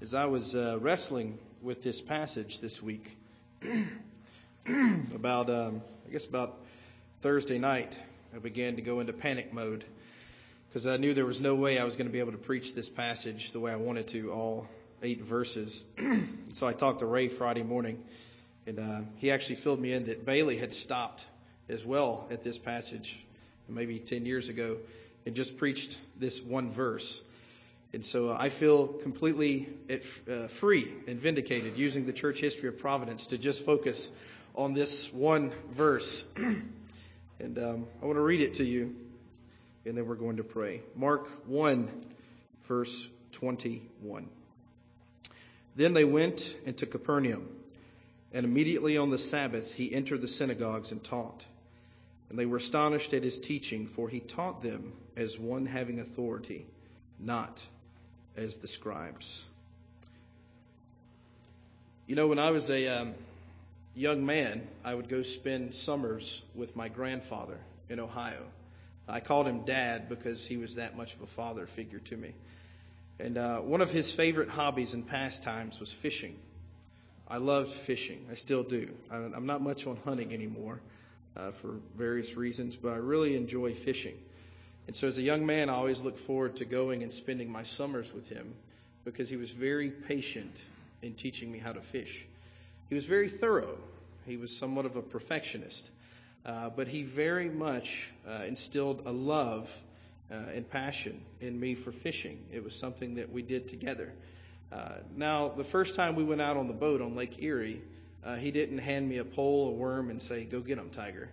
As I was wrestling with this passage this week, about Thursday night, I began to go into panic mode because I knew there was no way I was going to be able to preach this passage the way I wanted to, all 8 verses. So I talked to Ray Friday morning, and he actually filled me in that Bailey had stopped as well at this passage maybe 10 years ago and just preached this one verse. And so I feel completely free and vindicated using the church history of Providence to just focus on this one verse. And I want to read it to you, and then we're going to pray. Mark 1, verse 21. Then they went into Capernaum, and immediately on the Sabbath he entered the synagogues and taught. And they were astonished at his teaching, for he taught them as one having authority, not as the scribes. You know, when I was a young man, I would go spend summers with my grandfather in Ohio. I called him Dad because he was that much of a father figure to me. And one of his favorite hobbies and pastimes was fishing. I loved fishing. I still do. I'm not much on hunting anymore for various reasons, but I really enjoy fishing. And so as a young man, I always looked forward to going and spending my summers with him because he was very patient in teaching me how to fish. He was very thorough. He was somewhat of a perfectionist, but he very much instilled a love and passion in me for fishing. It was something that we did together. Now, the first time we went out on the boat on Lake Erie, he didn't hand me a pole, a worm, and say, "Go get 'em, Tiger."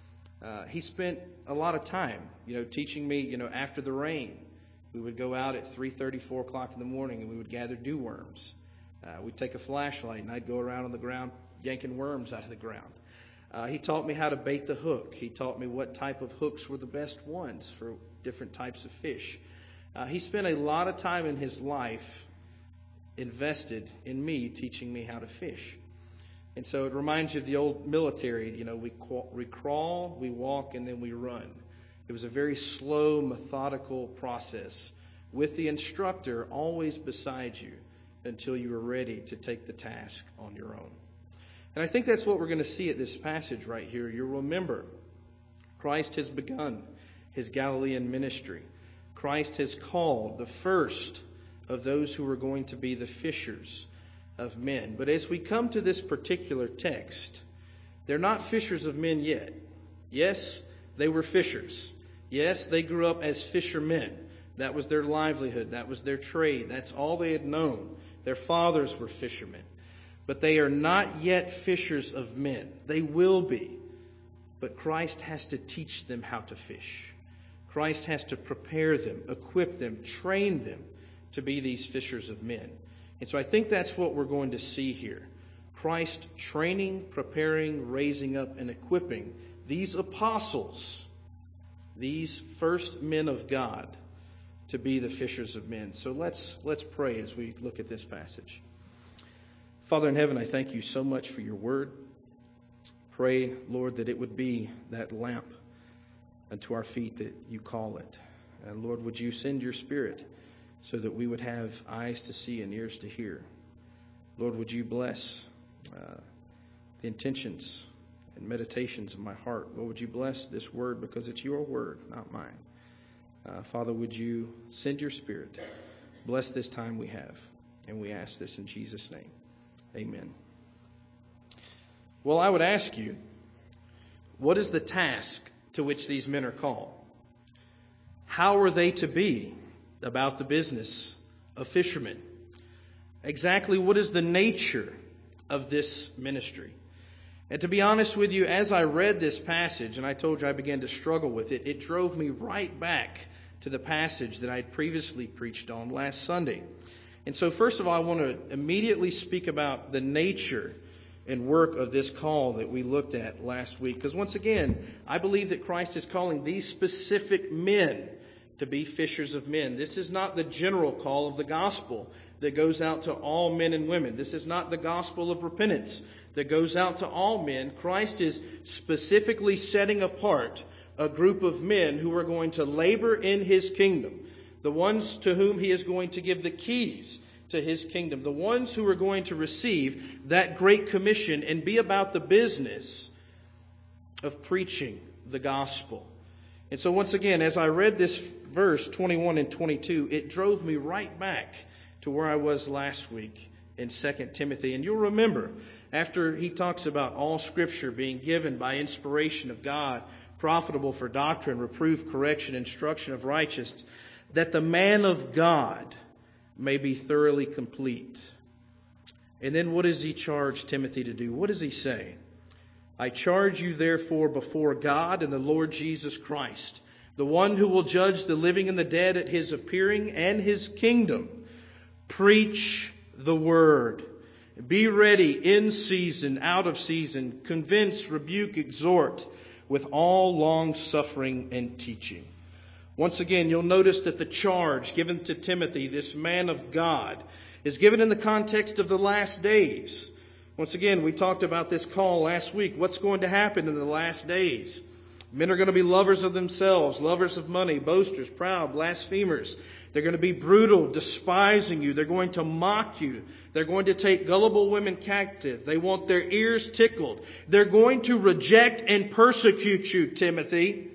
He spent a lot of time, teaching me, after the rain. We would go out at 3:30, 4 o'clock in the morning, and we would gather dew worms. We'd take a flashlight, and I'd go around on the ground yanking worms out of the ground. He taught me how to bait the hook. He taught me what type of hooks were the best ones for different types of fish. He spent a lot of time in his life invested in me, teaching me how to fish. And so it reminds you of the old military. We crawl, we walk, and then we run. It was a very slow, methodical process with the instructor always beside you until you were ready to take the task on your own. And I think that's what we're going to see at this passage right here. You'll remember, Christ has begun his Galilean ministry. Christ has called the first of those who are going to be the fishers of men. But as we come to this particular text, they're not fishers of men yet. Yes, they were fishers. Yes, they grew up as fishermen. That was their livelihood. That was their trade. That's all they had known. Their fathers were fishermen. But they are not yet fishers of men. They will be. But Christ has to teach them how to fish. Christ has to prepare them, equip them, train them to be these fishers of men. And so I think that's what we're going to see here. Christ training, preparing, raising up, and equipping these apostles, these first men of God, to be the fishers of men. So let's pray as we look at this passage. Father in heaven, I thank you so much for your word. Pray, Lord, that it would be that lamp unto our feet that you call it. And Lord, would you send your Spirit so that we would have eyes to see and ears to hear. Lord, would you bless the intentions and meditations of my heart. Lord, would you bless this word because it's your word, not mine. Father, would you send your Spirit. Bless this time we have. And we ask this in Jesus' name. Amen. Well, I would ask you, what is the task to which these men are called? How are they to be about the business of fishermen? Exactly what is the nature of this ministry? And to be honest with you, as I read this passage, and I told you I began to struggle with it, it drove me right back to the passage that I had previously preached on last Sunday. And so first of all, I want to immediately speak about the nature and work of this call that we looked at last week. Because once again, I believe that Christ is calling these specific men to be fishers of men. This is not the general call of the gospel that goes out to all men and women. This is not the gospel of repentance that goes out to all men. Christ is specifically setting apart a group of men who are going to labor in his kingdom, the ones to whom he is going to give the keys to His kingdom, the ones who are going to receive that great commission and be about the business of preaching the gospel. And so once again, as I read this verse 21 and 22, it drove me right back to where I was last week in 2 Timothy. And you'll remember, after he talks about all Scripture being given by inspiration of God, profitable for doctrine, reproof, correction, instruction of righteousness, that the man of God may be thoroughly complete. And then what does he charge Timothy to do? What does he say? I charge you therefore before God and the Lord Jesus Christ, the one who will judge the living and the dead at His appearing and His kingdom. Preach the word. Be ready in season, out of season. Convince, rebuke, exhort with all long suffering and teaching. Once again, you'll notice that the charge given to Timothy, this man of God, is given in the context of the last days. Once again, we talked about this call last week. What's going to happen in the last days? Men are going to be lovers of themselves, lovers of money, boasters, proud, blasphemers. They're going to be brutal, despising you. They're going to mock you. They're going to take gullible women captive. They want their ears tickled. They're going to reject and persecute you, Timothy.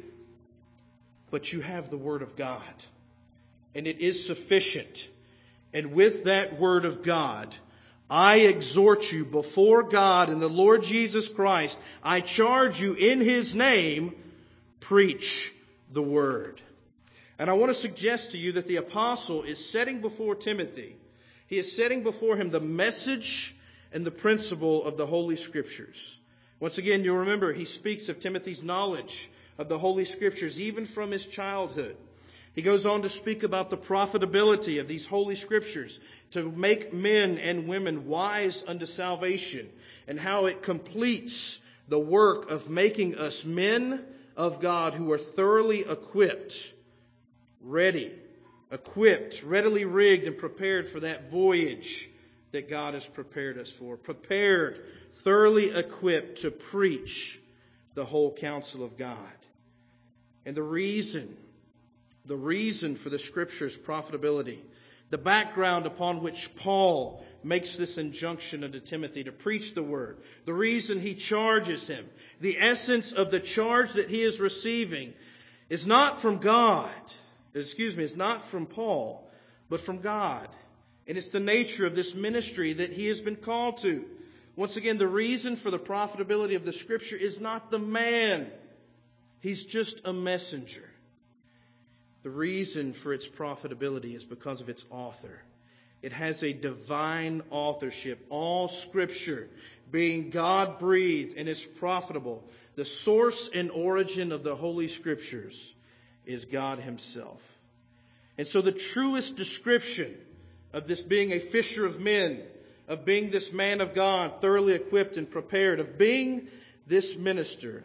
But you have the Word of God, and it is sufficient. And with that Word of God, I exhort you before God and the Lord Jesus Christ, I charge you in His name, preach the Word. And I want to suggest to you that the apostle is setting before Timothy, he is setting before him the message and the principle of the Holy Scriptures. Once again, you'll remember he speaks of Timothy's knowledge of the Holy Scriptures, even from his childhood. He goes on to speak about the profitability of these Holy Scriptures to make men and women wise unto salvation, and how it completes the work of making us men of God who are thoroughly equipped, readily rigged and prepared for that voyage that God has prepared us for. Prepared, thoroughly equipped to preach the whole counsel of God. And the reason for the Scripture's profitability, the background upon which Paul makes this injunction unto Timothy to preach the Word, the reason he charges him, the essence of the charge that he is receiving is not from it's not from Paul, but from God. And it's the nature of this ministry that he has been called to. Once again, the reason for the profitability of the Scripture is not the man. He's just a messenger. The reason for its profitability is because of its author. It has a divine authorship. All Scripture, being God-breathed and is profitable, the source and origin of the Holy Scriptures is God Himself. And so the truest description of this being a fisher of men, of being this man of God, thoroughly equipped and prepared, of being this minister,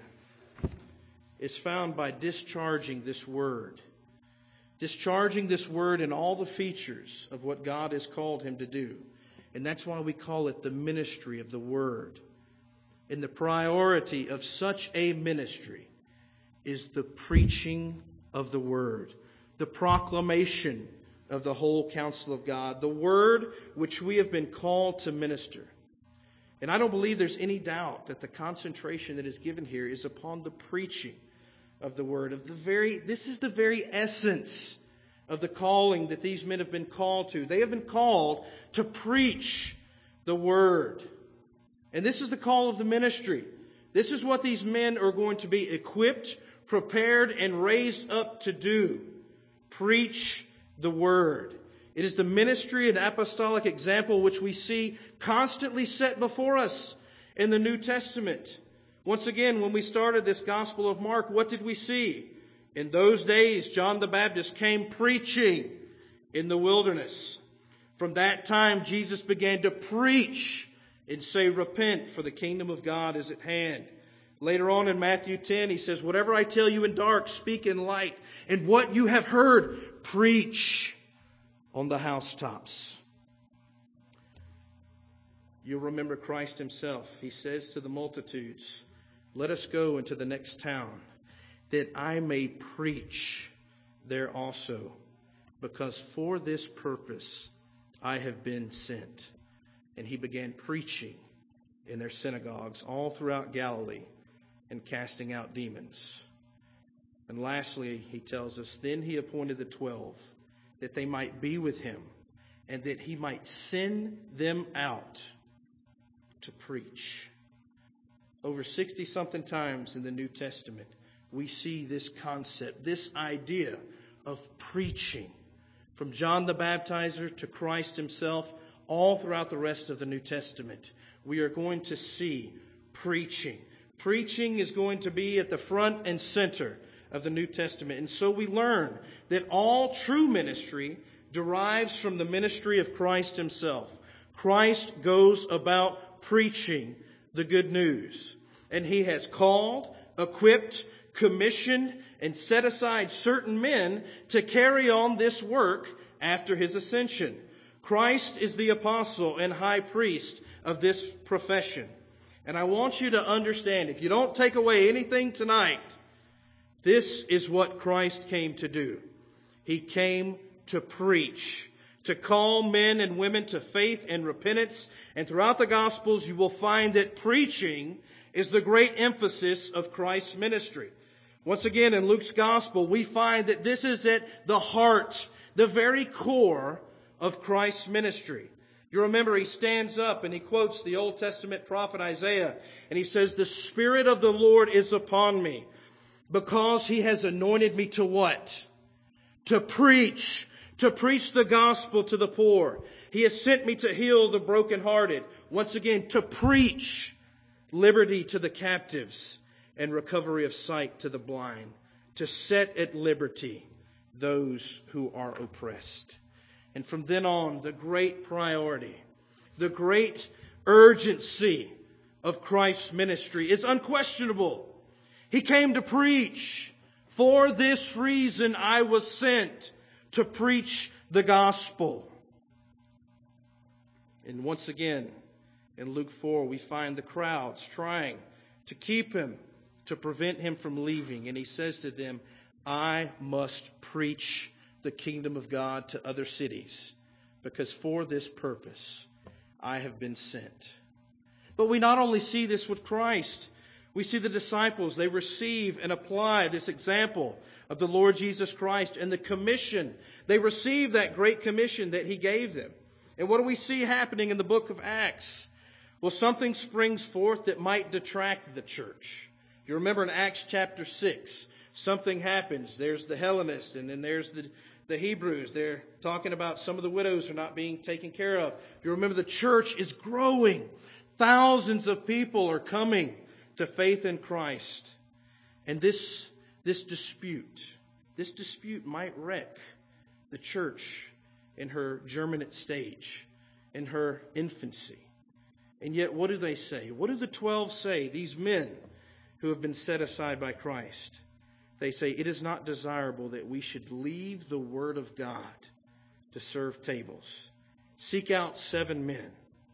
is found by discharging this Word. Discharging this Word in all the features of what God has called him to do. And that's why we call it the ministry of the Word. And the priority of such a ministry is the preaching of the Word, the proclamation of the whole counsel of God, the Word which we have been called to minister. And I don't believe there's any doubt that the concentration that is given here is upon the preaching of the Word. This is the very essence of the calling that these men have been called to. They have been called to preach the Word. And this is the call of the ministry. This is what these men are going to be equipped, prepared, and raised up to do. Preach the Word. It is the ministry and apostolic example which we see constantly set before us in the New Testament. Once again, when we started this Gospel of Mark, what did we see? In those days, John the Baptist came preaching in the wilderness. From that time, Jesus began to preach and say, repent, for the kingdom of God is at hand. Later on in Matthew 10, he says, whatever I tell you in dark, speak in light. And what you have heard, preach on the housetops. You'll remember Christ Himself. He says to the multitudes, let us go into the next town, that I may preach there also, because for this purpose I have been sent. And he began preaching in their synagogues all throughout Galilee and casting out demons. And lastly, he tells us, then he appointed the 12 that they might be with him and that he might send them out to preach. Over 60-something times in the New Testament, we see this concept, this idea of preaching. From John the Baptizer to Christ himself, all throughout the rest of the New Testament, we are going to see preaching. Preaching is going to be at the front and center of the New Testament. And so we learn that all true ministry derives from the ministry of Christ himself. Christ goes about preaching the good news. And he has called, equipped, commissioned, and set aside certain men to carry on this work after his ascension. Christ is the apostle and high priest of this profession. And I want you to understand, if you don't take away anything tonight, this is what Christ came to do. He came to preach, to call men and women to faith and repentance. And throughout the Gospels, you will find that preaching is the great emphasis of Christ's ministry. Once again, in Luke's Gospel, we find that this is at the heart, the very core of Christ's ministry. You remember he stands up and he quotes the Old Testament prophet Isaiah, and he says, the Spirit of the Lord is upon me, because he has anointed me to what? To preach the gospel to the poor. He has sent me to heal the brokenhearted. Once again, to preach liberty to the captives and recovery of sight to the blind, to set at liberty those who are oppressed. And from then on, the great priority, the great urgency of Christ's ministry is unquestionable. He came to preach. For this reason I was sent, to preach the gospel. And once again, in Luke 4, we find the crowds trying to keep him, to prevent him from leaving. And he says to them, I must preach the kingdom of God to other cities, because for this purpose I have been sent. But we not only see this with Christ, we see the disciples. They receive and apply this example of the Lord Jesus Christ and the commission. They receive that great commission that he gave them. And what do we see happening in the book of Acts? Well, something springs forth that might detract the church. You remember in Acts chapter 6, something happens. There's the Hellenists, and then there's the Hebrews. They're talking about some of the widows are not being taken care of. You remember the church is growing. Thousands of people are coming to faith in Christ. And this dispute might wreck the church in her germinate stage, in her infancy. And yet, what do they say? What do the 12 say, these men who have been set aside by Christ? They say, it is not desirable that we should leave the word of God to serve tables. Seek out 7 men.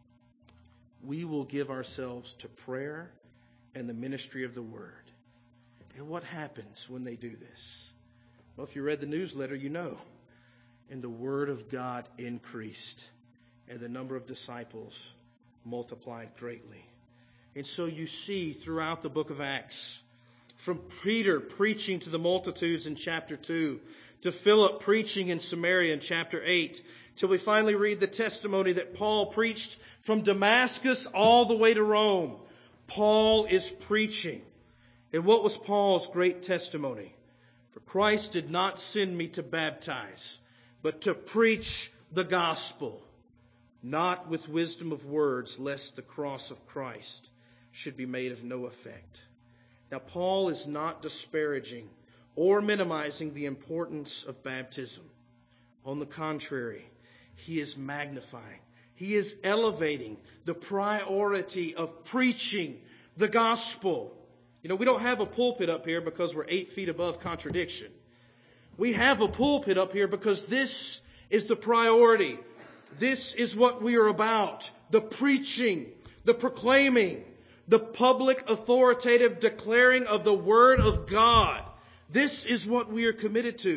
We will give ourselves to prayer and the ministry of the word. And what happens when they do this? Well, if you read the newsletter, you know. And the word of God increased, and the number of disciples multiplied greatly. And so you see throughout the book of Acts, from Peter preaching to the multitudes in chapter 2, to Philip preaching in Samaria in chapter 8, till we finally read the testimony that Paul preached from Damascus all the way to Rome. Paul is preaching. And what was Paul's great testimony? For Christ did not send me to baptize, but to preach the gospel, not with wisdom of words, lest the cross of Christ should be made of no effect. Now, Paul is not disparaging or minimizing the importance of baptism. On the contrary, he is magnifying. He is elevating the priority of preaching the gospel. You know, we don't have a pulpit up here because we're 8 feet above contradiction. We have a pulpit up here because this is the priority. This is what we are about. The preaching, the proclaiming, the public authoritative declaring of the Word of God. This is what we are committed to.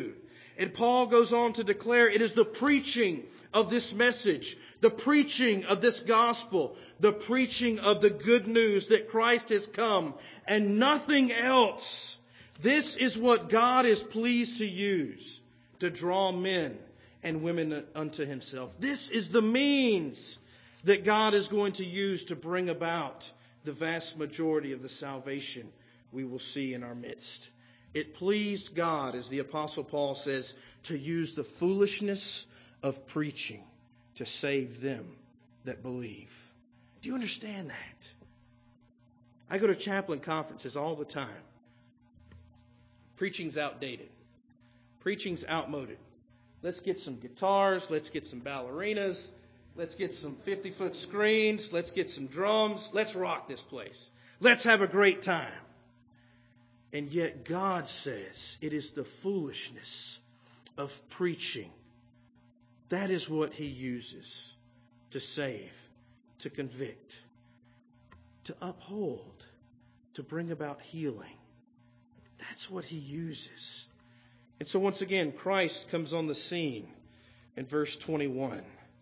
And Paul goes on to declare it is the preaching of this message, the preaching of this gospel, the preaching of the good news that Christ has come and nothing else. This is what God is pleased to use to draw men and women unto himself. This is the means that God is going to use to bring about the vast majority of the salvation we will see in our midst. It pleased God, as the Apostle Paul says, to use the foolishness of preaching to save them that believe. Do you understand that? I go to chaplain conferences all the time. Preaching's outdated. Preaching's outmoded. Let's get some guitars. Let's get some ballerinas. Let's get some 50-foot screens. Let's get some drums. Let's rock this place. Let's have a great time. And yet God says it is the foolishness of preaching. That is what he uses to save, to convict, to uphold, to bring about healing. That's what he uses. And so once again, Christ comes on the scene in verse 21.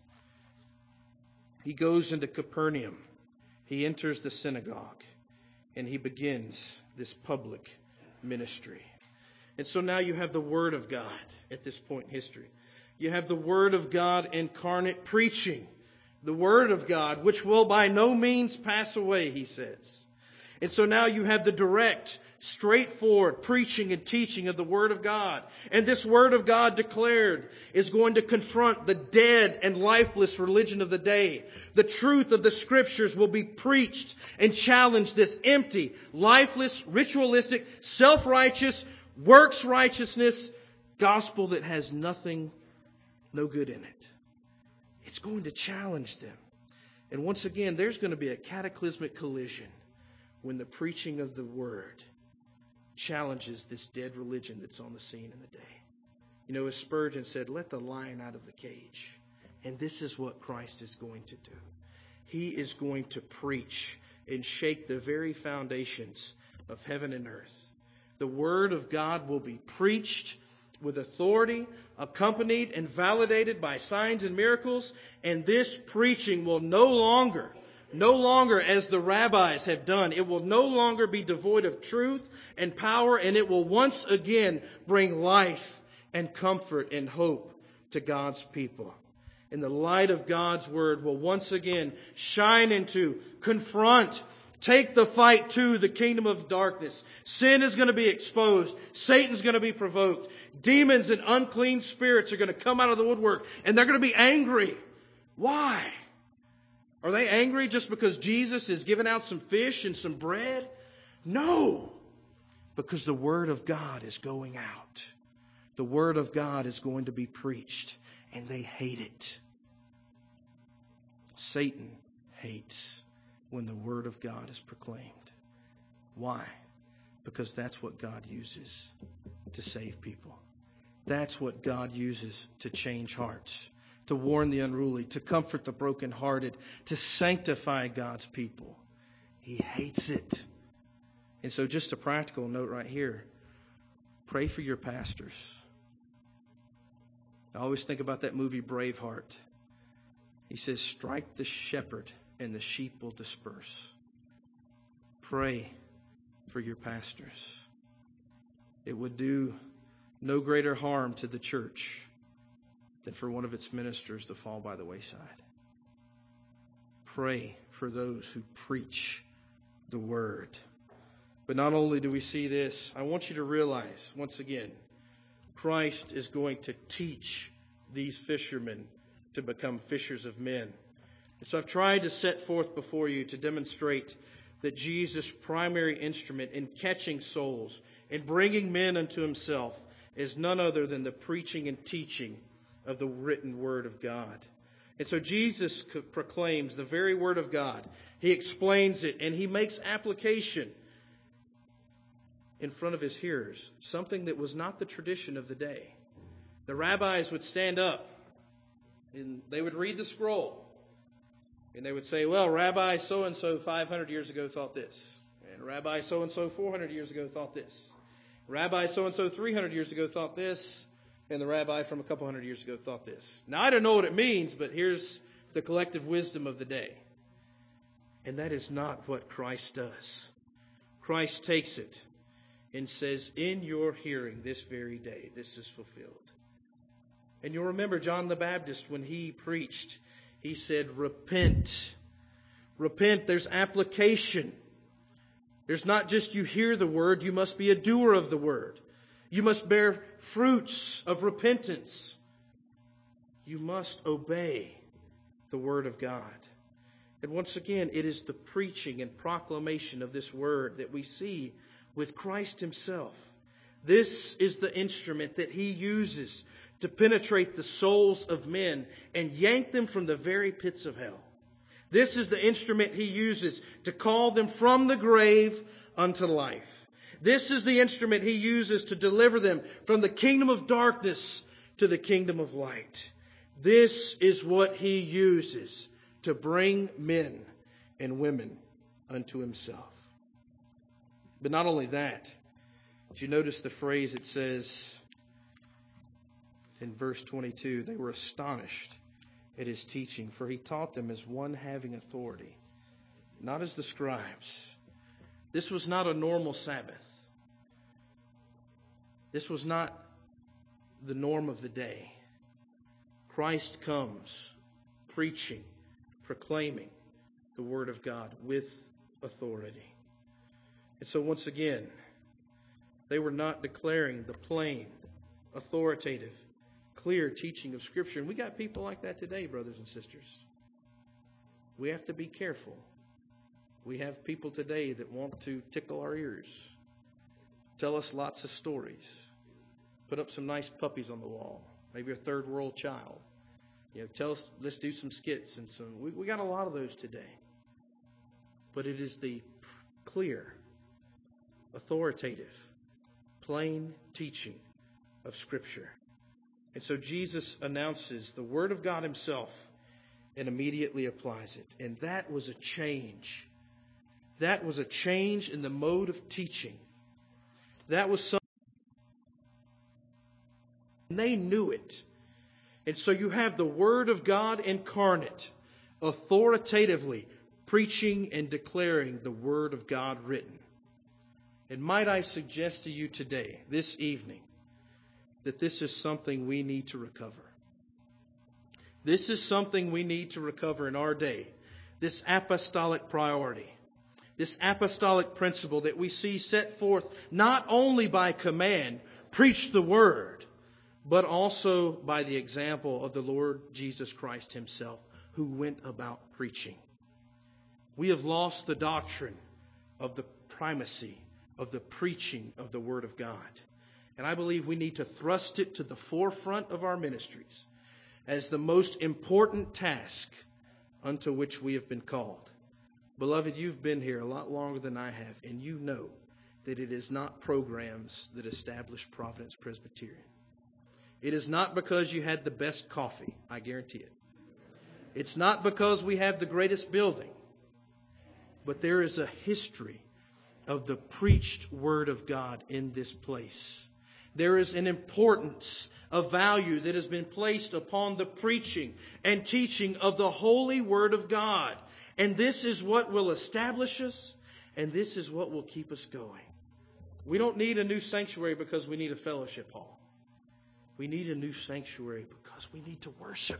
He goes into Capernaum. He enters the synagogue. And he begins this public ministry. And so now you have the Word of God at this point in history. You have the Word of God incarnate preaching. The Word of God, which will by no means pass away, he says. And so now you have the direct, straightforward preaching and teaching of the Word of God. And this Word of God declared is going to confront the dead and lifeless religion of the day. The truth of the Scriptures will be preached and challenge this empty, lifeless, ritualistic, self-righteous, works righteousness gospel that has nothing, no good in it. It's going to challenge them. And once again, there's going to be a cataclysmic collision when the preaching of the Word challenges this dead religion that's on the scene in the day. You know, as Spurgeon said, let the lion out of the cage. And this is what Christ is going to do. He is going to preach and shake the very foundations of heaven and earth. The Word of God will be preached with authority, accompanied and validated by signs and miracles. And this preaching will no longer, as the rabbis have done, it will no longer be devoid of truth and power, and it will once again bring life and comfort and hope to God's people. And the light of God's Word will once again shine into, confront, take the fight to the kingdom of darkness. Sin is going to be exposed. Satan's going to be provoked. Demons and unclean spirits are going to come out of the woodwork, and they're going to be angry. Why? Are they angry just because Jesus is giving out some fish and some bread? No, because the Word of God is going out. The Word of God is going to be preached, and they hate it. Satan hates when the Word of God is proclaimed. Why? Because that's what God uses to save people. That's what God uses to change hearts, to warn the unruly, to comfort the brokenhearted, to sanctify God's people. He hates it. And so just a practical note right here. Pray for your pastors. I always think about that movie Braveheart. He says, strike the shepherd and the sheep will disperse. Pray for your pastors. It would do no greater harm to the church than for one of its ministers to fall by the wayside. Pray for those who preach the Word. But not only do we see this, I want you to realize, once again, Christ is going to teach these fishermen to become fishers of men. And so I've tried to set forth before you to demonstrate that Jesus' primary instrument in catching souls and bringing men unto himself is none other than the preaching and teaching of the written Word of God. And so Jesus proclaims the very Word of God. He explains it and he makes application in front of his hearers, something that was not the tradition of the day. The rabbis would stand up and they would read the scroll. And they would say, well, Rabbi so-and-so 500 years ago thought this. And Rabbi so-and-so 400 years ago thought this. Rabbi so-and-so 300 years ago thought this. And the rabbi from a couple hundred years ago thought this. Now, I don't know what it means, but here's the collective wisdom of the day. And that is not what Christ does. Christ takes it and says, in your hearing this very day, this is fulfilled. And you'll remember John the Baptist, when he preached, he said, repent. Repent, there's application. There's not just you hear the word, you must be a doer of the word. You must bear fruits of repentance. You must obey the word of God. And once again, it is the preaching and proclamation of this word that we see with Christ himself. This is the instrument that he uses to penetrate the souls of men and yank them from the very pits of hell. This is the instrument he uses to call them from the grave unto life. This is the instrument he uses to deliver them from the kingdom of darkness to the kingdom of light. This is what he uses to bring men and women unto himself. But not only that, did you notice the phrase it says in verse 22, they were astonished at his teaching, for he taught them as one having authority, not as the scribes. This was not a normal Sabbath. This was not the norm of the day. Christ comes preaching, proclaiming the word of God with authority. And so once again, they were not declaring the plain, authoritative, clear teaching of Scripture. And we got people like that today, brothers and sisters. We have to be careful. We have people today that want to tickle our ears, tell us lots of stories, put up some nice puppies on the wall, maybe a third world child. Tell us, let's do some skits and some. We got a lot of those today. But it is the clear, authoritative, plain teaching of Scripture. And so Jesus announces the Word of God himself and immediately applies it. And that was a change. That was a change in the mode of teaching. That was something. And they knew it. And so you have the Word of God incarnate, authoritatively preaching and declaring the Word of God written. And might I suggest to you today, this evening, that this is something we need to recover. This is something we need to recover in our day. This apostolic priority. This apostolic principle that we see set forth not only by command, preach the word, but also by the example of the Lord Jesus Christ himself, who went about preaching. We have lost the doctrine of the primacy of the preaching of the Word of God. And I believe we need to thrust it to the forefront of our ministries as the most important task unto which we have been called. Beloved, you've been here a lot longer than I have, and you know that it is not programs that establish Providence Presbyterian. It is not because you had the best coffee, I guarantee it. It's not because we have the greatest building. But there is a history of the preached Word of God in this place. There is an importance, a value that has been placed upon the preaching and teaching of the holy Word of God. And this is what will establish us, and this is what will keep us going. We don't need a new sanctuary because we need a fellowship hall. We need a new sanctuary because we need to worship.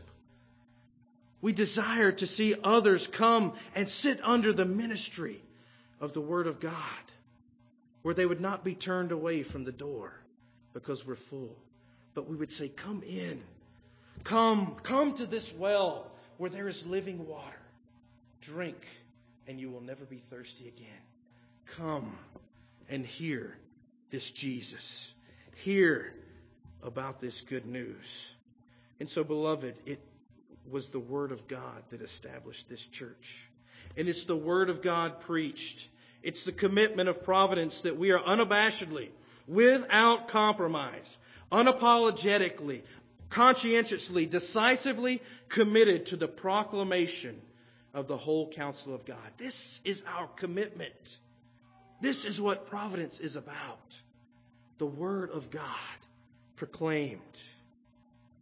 We desire to see others come and sit under the ministry of the Word of God, where they would not be turned away from the door because we're full, but we would say, come in. Come to this well where there is living water. Drink, and you will never be thirsty again. Come and hear this Jesus. Hear about this good news. And so, beloved, it was the Word of God that established this church. And it's the Word of God preached. It's the commitment of Providence that we are unabashedly, without compromise, unapologetically, conscientiously, decisively committed to the proclamation of the whole counsel of God. This is our commitment. This is what Providence is about. The Word of God proclaimed.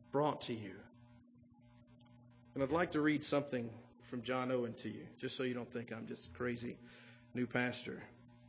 brought to you. And I'd like to read something from John Owen to you, just so you don't think I'm just a crazy new pastor.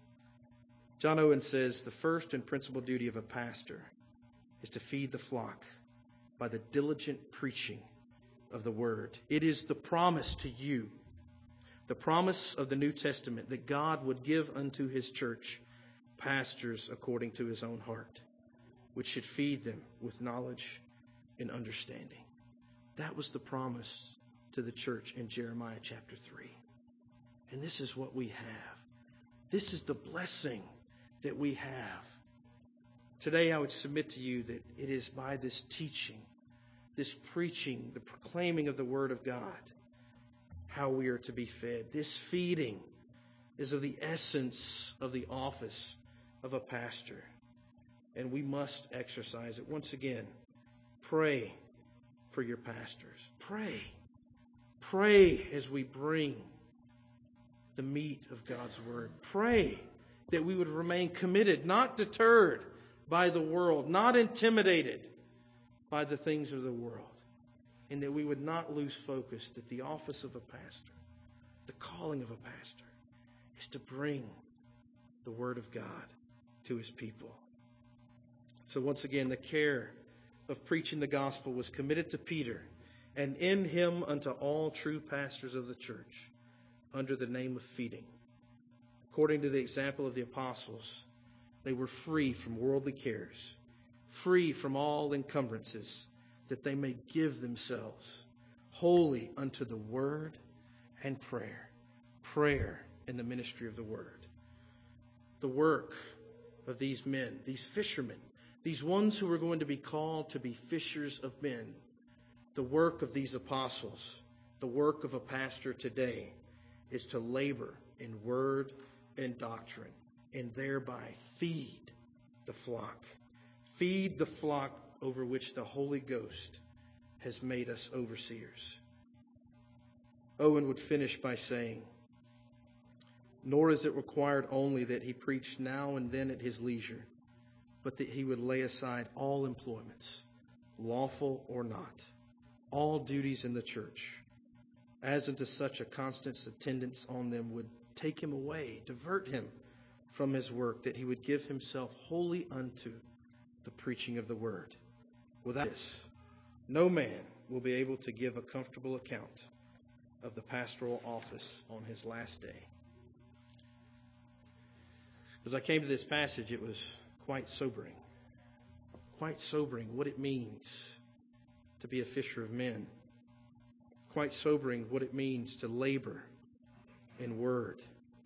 John Owen says, the first and principal duty of a pastor is to feed the flock by the diligent preaching of the word. It is the promise to you, the promise of the New Testament, that God would give unto his church pastors according to his own heart, which should feed them with knowledge and understanding. That was the promise to the church in Jeremiah chapter 3. And this is what we have. This is the blessing that we have. Today I would submit to you that it is by this teaching, this preaching, the proclaiming of the Word of God, how we are to be fed. This feeding is of the essence of the office of a pastor. And we must exercise it. Once again, pray for your pastors. Pray. Pray as we bring the meat of God's Word. Pray that we would remain committed, not deterred by the world, not intimidated by the things of the world, and that we would not lose focus that the office of a pastor, the calling of a pastor, is to bring the Word of God to his people. So once again, the care of preaching the gospel was committed to Peter, and in him unto all true pastors of the church, under the name of feeding. According to the example of the apostles, they were free from worldly cares, free from all encumbrances, that they may give themselves wholly unto the word and prayer. Prayer in the ministry of the word. The work of these men, these fishermen, these ones who were going to be called to be fishers of men, the work of these apostles, the work of a pastor today, is to labor in word and doctrine, and thereby feed the flock. Feed the flock over which the Holy Ghost has made us overseers. Owen would finish by saying, nor is it required only that he preach now and then at his leisure, but that he would lay aside all employments, lawful or not, all duties in the church, as unto such a constant attendance on them would take him away, divert him from his work, that he would give himself wholly unto the preaching of the word. Without this, no man will be able to give a comfortable account of the pastoral office on his last day. As I came to this passage, it was quite sobering. Quite sobering what it means to be a fisher of men. Quite sobering what it means to labor in word.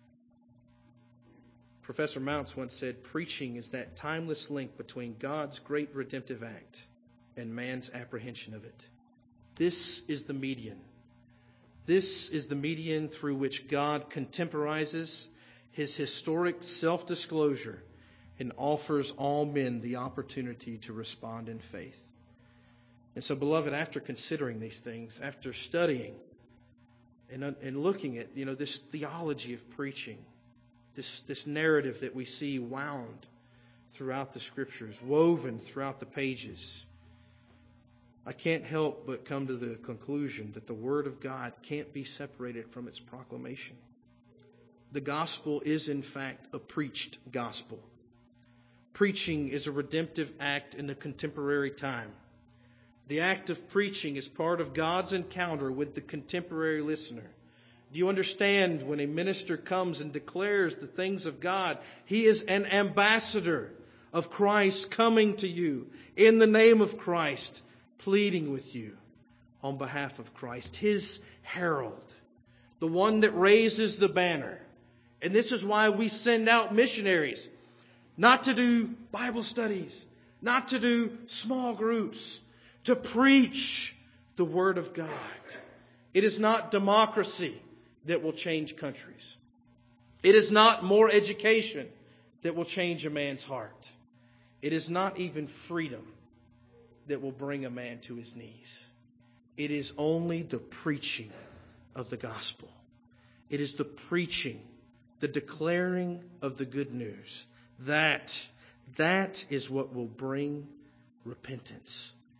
Professor Mounts once said, preaching is that timeless link between God's great redemptive act and man's apprehension of it. This is the median. This is the median through which God contemporizes his historic self-disclosure and offers all men the opportunity to respond in faith. And so, beloved, after considering these things, after studying and looking at, this theology of preaching, this narrative that we see wound throughout the Scriptures, woven throughout the pages, I can't help but come to the conclusion that the Word of God can't be separated from its proclamation. The gospel is, in fact, a preached gospel. Preaching is a redemptive act in the contemporary time. The act of preaching is part of God's encounter with the contemporary listener. Do you understand when a minister comes and declares the things of God, he is an ambassador of Christ coming to you in the name of Christ, pleading with you on behalf of Christ, his herald, the one that raises the banner. And this is why we send out missionaries, not to do Bible studies, not to do small groups, to preach the Word of God. It is not democracy that will change countries. It is not more education that will change a man's heart. It is not even freedom that will bring a man to his knees. It is only the preaching of the gospel. It is the preaching, the declaring of the good news. That is what will bring repentance.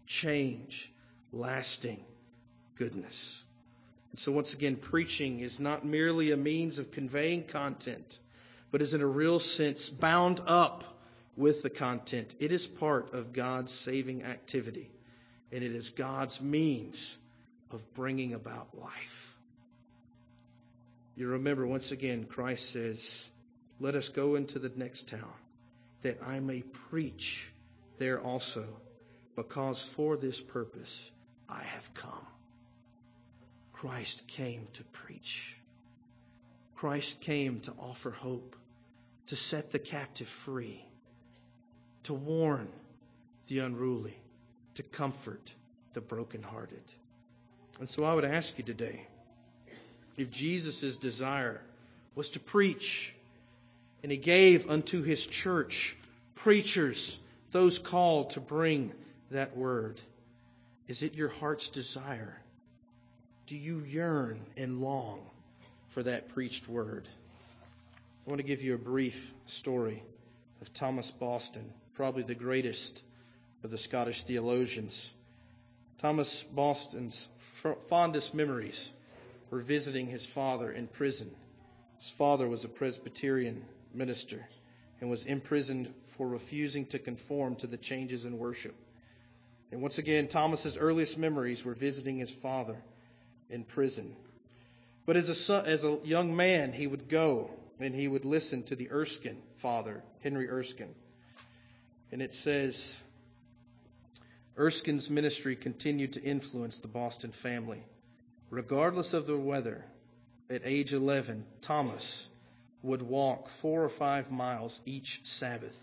change, lasting goodness. And so once again, preaching is not merely a means of conveying content, but is in a real sense bound up with the content. It is part of God's saving activity, and it is God's means of bringing about life. You remember, once again, Christ says, "Let us go into the next town, that I may preach there also, because for this purpose I have come." Christ came to preach. Christ came to offer hope, to set the captive free, to warn the unruly, to comfort the brokenhearted. And so I would ask you today, if Jesus' desire was to preach, and He gave unto His church preachers, those called to bring that word, is it your heart's desire? Do you yearn and long for that preached word? I want to give you a brief story of Thomas Boston, probably the greatest of the Scottish theologians. Thomas Boston's fondest memories were visiting his father in prison. His father was a Presbyterian minister and was imprisoned for refusing to conform to the changes in worship. And once again, Thomas's earliest memories were visiting his father in prison. But as a young man, he would go and he would listen to the Erskine father, Henry Erskine. And it says, Erskine's ministry continued to influence the Boston family. Regardless of the weather, at age 11, Thomas would walk 4 or 5 miles each Sabbath,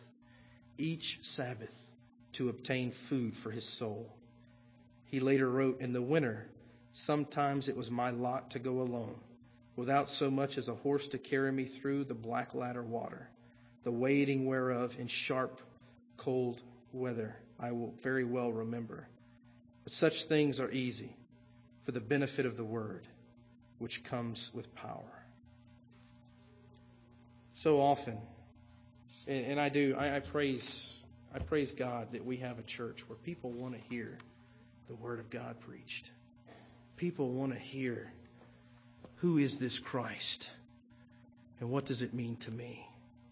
to obtain food for his soul. He later wrote, "In the winter, sometimes it was my lot to go alone, without so much as a horse to carry me through the black ladder water, the wading whereof in sharp, cold weather I will very well remember. But such things are easy for the benefit of the word, which comes with power." So often, and I praise God that we have a church where people want to hear the word of God preached. People want to hear, who is this Christ? And what does it mean to me?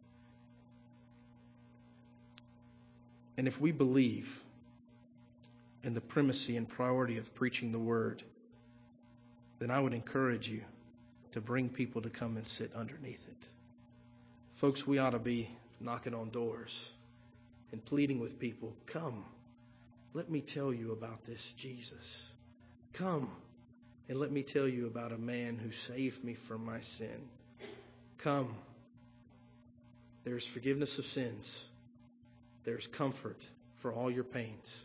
And if we believe in the primacy and priority of preaching the word, then I would encourage you to bring people to come and sit underneath it. Folks, we ought to be knocking on doors and pleading with people, "Come, let me tell you about this Jesus. Come, and let me tell you about a man who saved me from my sin. Come, there's forgiveness of sins. There's comfort for all your pains.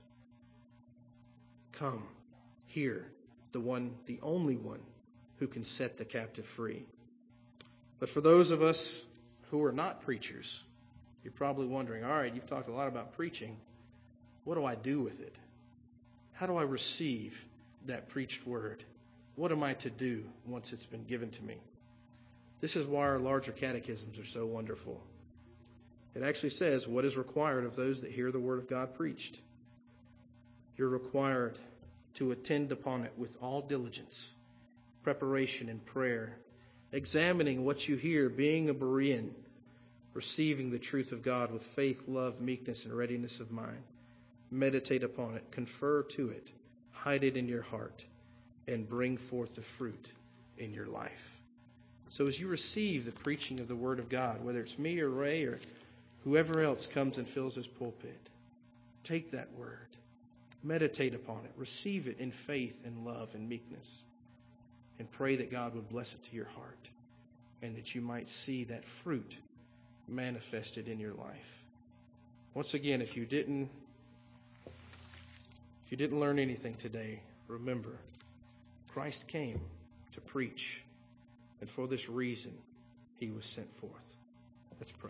Come, hear the only one who can set the captive free." But for those of us who are not preachers, you're probably wondering, all right, you've talked a lot about preaching. What do I do with it? How do I receive that preached word? What am I to do once it's been given to me? This is why our larger catechisms are so wonderful. It actually says what is required of those that hear the word of God preached. You're required to attend upon it with all diligence, preparation and prayer, examining what you hear, being a Berean, receiving the truth of God with faith, love, meekness, and readiness of mind. Meditate upon it, confer to it, hide it in your heart, and bring forth the fruit in your life. So as you receive the preaching of the Word of God, whether it's me or Ray or whoever else comes and fills this pulpit, take that word, meditate upon it, receive it in faith and love and meekness, and pray that God would bless it to your heart and that you might see that fruit manifested in your life. Once again, if you didn't learn anything today, remember, Christ came to preach, and for this reason he was sent forth. Let's pray.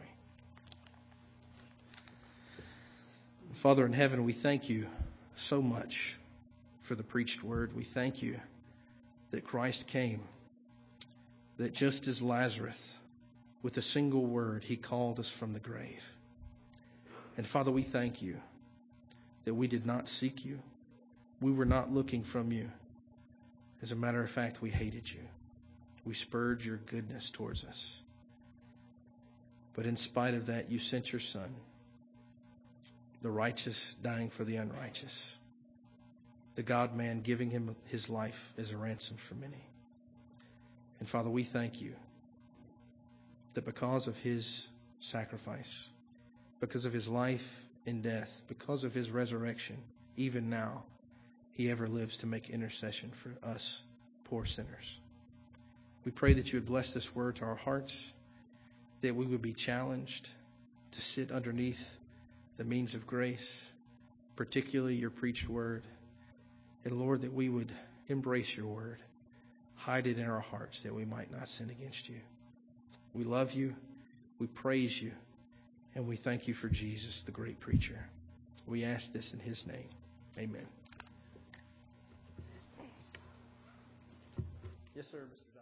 Father in heaven, we thank you so much for the preached word. We thank you that Christ came, that just as Lazarus, with a single word, he called us from the grave. And Father, we thank you that we did not seek you, We were not looking from you. As a matter of fact, we hated you. We spurred your goodness towards us. But in spite of that, you sent your Son, the righteous dying for the unrighteous, the God-man giving him his life as a ransom for many. And Father, we thank you that because of his sacrifice, because of his life and death, because of his resurrection, even now, he ever lives to make intercession for us, poor sinners. We pray that you would bless this word to our hearts, that we would be challenged to sit underneath the means of grace, particularly your preached word. And Lord, that we would embrace your word, hide it in our hearts that we might not sin against you. We love you, we praise you, and we thank you for Jesus, the great preacher. We ask this in his name. Amen. Yes, sir.